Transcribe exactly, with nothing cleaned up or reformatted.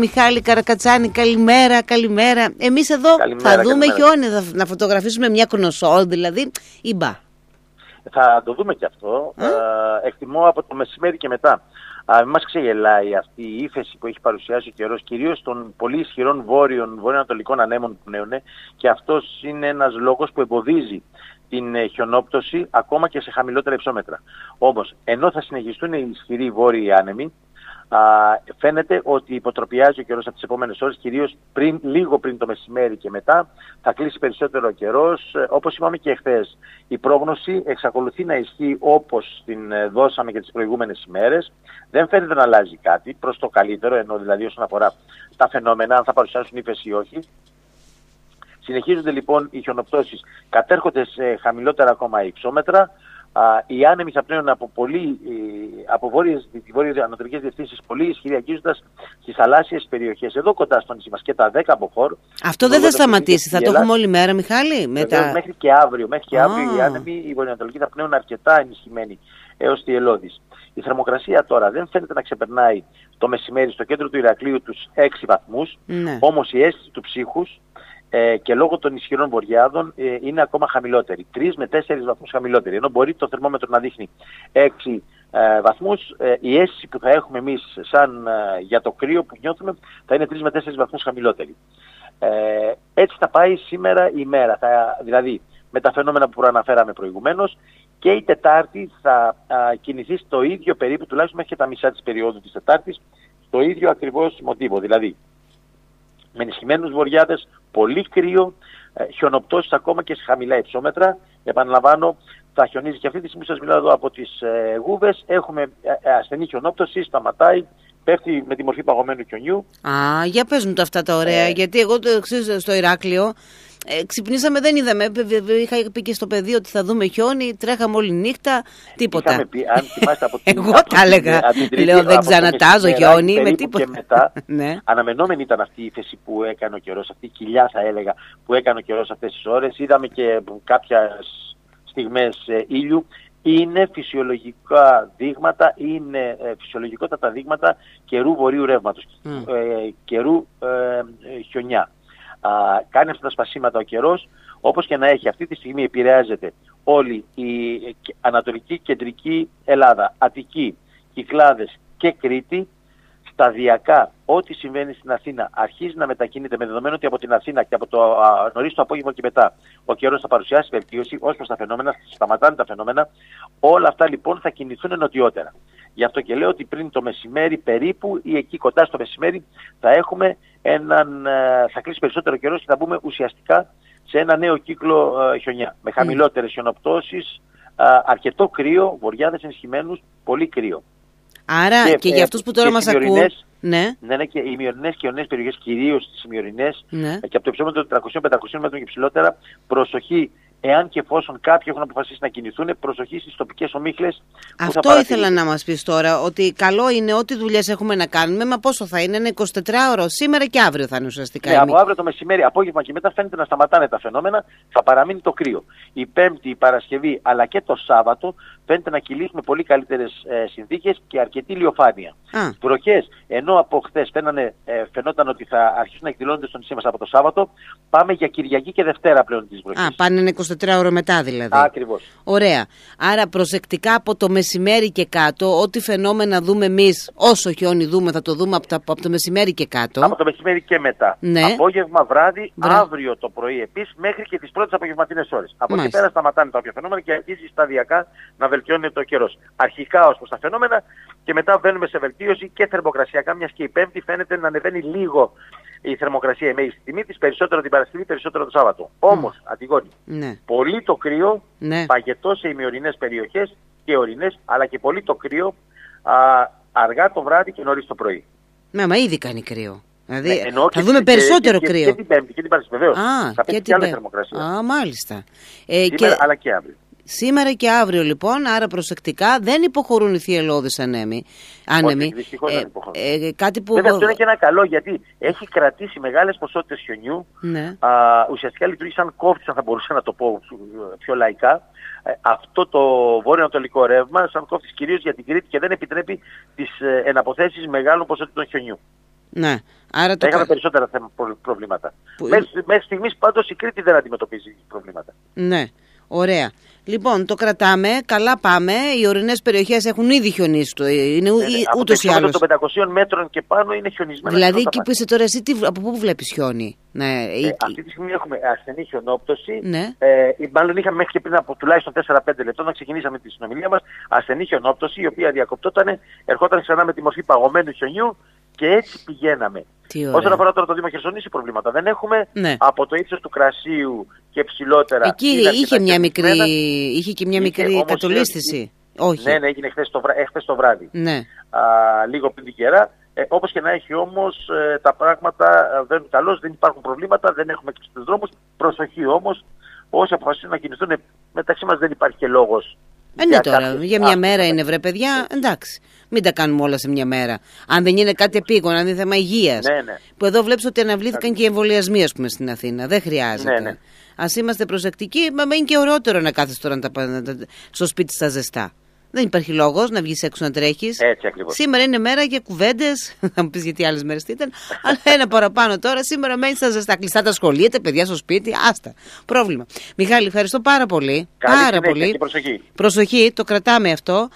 Μιχάλη Καρακατσάνη, καλημέρα, καλημέρα. Εμείς εδώ καλημέρα, θα δούμε καλημέρα. χιόνι, θα, να φωτογραφίσουμε μια κνοσόλ δηλαδή ή μπα. Θα το δούμε και αυτό. Ε, εκτιμώ από το μεσημέρι και μετά. Μην μας ξεγελάει αυτή η ύφεση που έχει παρουσιάσει ο καιρός, κυρίως των πολύ ισχυρών βόρειων, βορειοανατολικών ανέμων που πνέουνε, και αυτός είναι ένας λόγος που εμποδίζει την χιονόπτωση ακόμα και σε χαμηλότερα υψόμετρα. Όμως, ενώ θα συνεχιστούν οι ισχυροί βόρειοι άνεμοι, α, φαίνεται ότι υποτροπιάζει ο καιρός από τις επόμενες ώρες, κυρίως πριν, λίγο πριν το μεσημέρι και μετά, θα κλείσει περισσότερο ο καιρός. Όπως είπαμε και εχθές, η πρόγνωση εξακολουθεί να ισχύει όπως την δώσαμε και τις προηγούμενες ημέρες. Δεν φαίνεται να αλλάζει κάτι προς το καλύτερο, ενώ δηλαδή όσον αφορά τα φαινόμενα, αν θα παρουσιάσουν ύφεση ή όχι. Συνεχίζονται λοιπόν οι χιονοπτώσεις, κατέρχονται σε χαμηλότερα ακόμα υψόμετρα. Α, οι άνεμοι θα πνέουν από, πολύ, από βόρειες, βόρειες ανατολικές διευθύνσεις πολύ ισχυροί, αγγίζοντας στις θαλάσσιες περιοχές εδώ κοντά στο νησί μας και τα δέκα από χώρ. Αυτό δεν θα σταματήσει, θα το έχουμε όλη μέρα, Μιχάλη. Μετά... Μέχρι και αύριο, μέχρι και αύριο oh. οι άνεμοι, οι βορειοανατολικοί θα πνέουν αρκετά ενισχυμένοι έως τη Ελλώδης. Η θερμοκρασία τώρα δεν φαίνεται να ξεπερνάει το μεσημέρι στο κέντρο του Ηρακλείου τους έξι βαθμούς, ναι. Όμως η αίσθηση του ψύχους ε, και λόγω των ισχυρών βοριάδων ε, είναι ακόμα χαμηλότερη, τρεις με τέσσερις βαθμούς χαμηλότερη, ενώ μπορεί το θερμόμετρο να δείχνει έξι ε, βαθμούς, ε, η αίσθηση που θα έχουμε εμείς σαν ε, για το κρύο που νιώθουμε θα είναι τρεις με τέσσερις βαθμούς χαμηλότερη. Ε, έτσι θα πάει σήμερα η μέρα, θα, δηλαδή με τα φαινόμενα που προαναφέραμε προηγουμένως, και η Τετάρτη θα α, κινηθεί στο ίδιο περίπου, τουλάχιστον μέχρι και τα μισά της περίοδου της Τετάρτης, στο ίδιο ακριβώς μοτίβο. Δηλαδή, με ενισχυμένους βοριάδες, πολύ κρύο, ε, χιονοπτώσεις ακόμα και σε χαμηλά υψόμετρα. Επαναλαμβάνω, θα χιονίζει και αυτή τη στιγμή, σας μιλάω εδώ από τις ε, Γούβες. Έχουμε ε, ασθενή χιονόπτωση, σταματάει, πέφτει με τη μορφή παγωμένου χιονιού. Α, για πες μου τα αυτά τα ωραία, ε, γιατί εγώ το εξής στο Ηράκλειο. Ε, ξυπνήσαμε, δεν είδαμε. Είχα πει και στο παιδί ότι θα δούμε χιόνι, τρέχαμε όλη νύχτα, τίποτα. Πει, αν θυμάστε από την, Εγώ τα έλεγα. Λέω δεν ξανατάζω χιόνι με τίποτα. Και μετά, ναι. Αναμενόμενη ήταν αυτή η ύφεση που έκανε ο καιρός, αυτή η κοιλιά θα έλεγα που έκανε ο καιρός αυτές τις ώρες. Είδαμε και κάποιες στιγμές ε, ήλιου. Είναι φυσιολογικά δείγματα, είναι ε, φυσιολογικότατα δείγματα καιρού βορείου ρεύματος, mm. ε, καιρού ε, ε, χιονιά. Α, κάνει αυτά τα σπασίματα ο καιρός, όπως και να έχει. Αυτή τη στιγμή επηρεάζεται όλη η ανατολική κεντρική Ελλάδα, Αττική, Κυκλάδες και Κρήτη. Σταδιακά ό,τι συμβαίνει στην Αθήνα αρχίζει να μετακινείται, με δεδομένο ότι από την Αθήνα και από το α, νωρίς το απόγευμα και μετά ο καιρός θα παρουσιάσει βελτίωση ως προς τα φαινόμενα, σταματάνε τα φαινόμενα. Όλα αυτά λοιπόν θα κινηθούν νοτιότερα. Γι' αυτό και λέω ότι πριν το μεσημέρι περίπου ή εκεί κοντά στο μεσημέρι θα έχουμε έναν, θα κλείσει περισσότερο καιρός και θα μπούμε ουσιαστικά σε ένα νέο κύκλο α, χιονιά. Με χαμηλότερες χιονοπτώσεις, α, αρκετό κρύο, βοριάδες ενισχυμένους, πολύ κρύο. Άρα και, και για αυτούς που τώρα μας ακούν, ναι. Ναι, ναι, και οι μειωρινές και αιωνές περιοχές, κυρίως τις μειωρινές, ναι. και από το υψόμετρο των τριακοσίων με πεντακοσίων μέτρων και ψηλότερα, προσοχή, εάν και εφόσον κάποιοι έχουν αποφασίσει να κινηθούν, προσοχή στις τοπικές ομίχλες. Αυτό ήθελα να μας πεις τώρα, ότι καλό είναι ό,τι δουλειές έχουμε να κάνουμε, μα πόσο θα είναι, είναι εικοσιτετράωρο, σήμερα και αύριο θα είναι ουσιαστικά. Ναι, από αύριο το μεσημέρι, απόγευμα και μετά φαίνεται να σταματάνε τα φαινόμενα, θα παραμείνει το κρύο. Η Πέμπτη, η Παρασκευή αλλά και το Σάββατο φαίνεται να κυλήσουμε πολύ καλύτερες ε, συνθήκες και αρκετή ηλιοφάνεια. Βροχές, ενώ από χθες φαίνανε, ε, φαινόταν ότι θα αρχίσουν να εκδηλώνονται στο νησί μας από το Σάββατο, πάμε για Κυριακή και Δευτέρα πλέον τις βροχές. Α, πάνε ένα εικοσιτετράωρο μετά δηλαδή. Ακριβώς. Ωραία. Άρα προσεκτικά από το μεσημέρι και κάτω, ό,τι φαινόμενα δούμε εμείς, όσο χιόνι δούμε, θα το δούμε από, τα, από το μεσημέρι και κάτω. Από το μεσημέρι και μετά. Ναι. Απόγευμα, βράδυ, Μπρα... αύριο το πρωί επίσης, μέχρι και τις πρώτες απογευματινές ώρες. Από εκεί πέρα σταματάνε τα όποια φαινόμενα και αρχίζει σταδιακά να βελτιώνεται ο καιρός. Αρχικά ως προς τα φαινόμενα και μετά βαίνουμε σε βελτίωση και θερμοκρασιακά, μιας και η Πέμπτη φαίνεται να ανεβαίνει λίγο η θερμοκρασία, η μέγιστη τιμή της, περισσότερο την Παρασκευή, περισσότερο το Σάββατο. Mm. Όμως, Αντιγόνη, ναι. πολύ το κρύο, ναι. παγετό σε ημιορεινές περιοχές και ορεινές, αλλά και πολύ το κρύο α, αργά το βράδυ και νωρίς το πρωί. Ναι, μα ήδη κάνει κρύο. Δηλαδή ναι, θα δούμε και, περισσότερο και, κρύο. Και, και την Πέμπτη και την Παρασκευή, βεβαίως. Α, θα πέσει και άλλη θερμοκρασία. Α, μάλιστα. Ε, Σήμερα και... αλλά και αύριο. Σήμερα και αύριο λοιπόν, άρα προσεκτικά, δεν υποχωρούν οι θυελλώδεις ανέμοι. άνεμοι. Όχι, δυστυχώς ε, δεν υποχωρούν. Ε, κάτι που... Βέβαια αυτό είναι και ένα καλό, γιατί έχει κρατήσει μεγάλες ποσότητες χιονιού. Ναι. Α, ουσιαστικά λειτουργεί σαν κόφτης, αν θα μπορούσα να το πω πιο λαϊκά. Ε, αυτό το βόρειο-ανατολικό ρεύμα, σαν κόφτης κυρίως για την Κρήτη, και δεν επιτρέπει τις ε, εναποθέσεις μεγάλων ποσότητων χιονιού. Ναι. Άρα το... Έχαμε περισσότερα προβλήματα. Που... Μέχρι, μέχρι στιγμής πάντως η Κρήτη δεν αντιμετωπίζει προβλήματα. Ναι, ωραία. Λοιπόν, το κρατάμε, καλά πάμε. Οι ορεινές περιοχές έχουν ήδη χιονίσει. Είναι ναι, ναι. ούτως ή άλλως. Από των πεντακοσίων μέτρων και πάνω είναι χιονισμένα. Δηλαδή, εκεί που είσαι τώρα, εσύ τι, από πού βλέπεις χιόνι? Ναι, ε, ε, αυτή τη στιγμή έχουμε ασθενή χιονόπτωση. Ναι. Ε, μάλλον είχαμε μέχρι και πριν από τουλάχιστον τέσσερα πέντε λεπτά, να ξεκινήσαμε τη συνομιλία μας, ασθενή χιονόπτωση, η οποία διακοπτόταν, ερχόταν ξανά με τη μορφή παγωμένου χιονιού και έτσι πηγαίναμε. Όσον αφορά τώρα το Δήμο Χερσονήσου, προβλήματα δεν έχουμε. Ναι. Από το ύψος του Κρασίου και ψηλότερα. Εκεί είχε, μια μικρή, είχε και μια μικρή είχε, κατολίσθηση. Όχι. Ναι, ναι, έγινε χθες το, βρά, το βράδυ. Ναι. Α, λίγο πριν την καιρά. Ε, όπως και να έχει όμως, ε, τα πράγματα βαίνουν καλώς, δεν υπάρχουν προβλήματα, δεν έχουμε και στους δρόμους. Προσοχή όμως, όσοι αποφασίσουν να κινηθούν μεταξύ μας δεν υπάρχει και λόγος. Ε, ναι, τώρα, κάποιες... για μια Α, μέρα είναι βρε παιδιά, εντάξει. Μην τα κάνουμε όλα σε μια μέρα. Αν δεν είναι κάτι επίγον, αν είναι θέμα υγείας. Ναι, ναι. Που εδώ βλέπεις ότι αναβλήθηκαν ναι. και οι εμβολιασμοί, ας πούμε, στην Αθήνα. Δεν χρειάζεται. Ναι, ναι. Ας είμαστε προσεκτικοί, μα είναι και ωραιότερο να κάθεσαι τώρα να τα, να τα, στο σπίτι στα ζεστά. Δεν υπάρχει λόγος να βγεις έξω να τρέχεις. Έτσι ακριβώς. Σήμερα είναι μέρα για κουβέντες. Θα μου πεις γιατί άλλες μέρες τι ήταν. Αλλά ένα παραπάνω τώρα. Σήμερα μένεις στα ζεστά. Κλειστά τα σχολεία, τα παιδιά στο σπίτι. Άστα. Πρόβλημα. Μιχάλη, ευχαριστώ πάρα πολύ. Καλή πάρα πολύ. Και προσοχή. Προσοχή, το κρατάμε αυτό.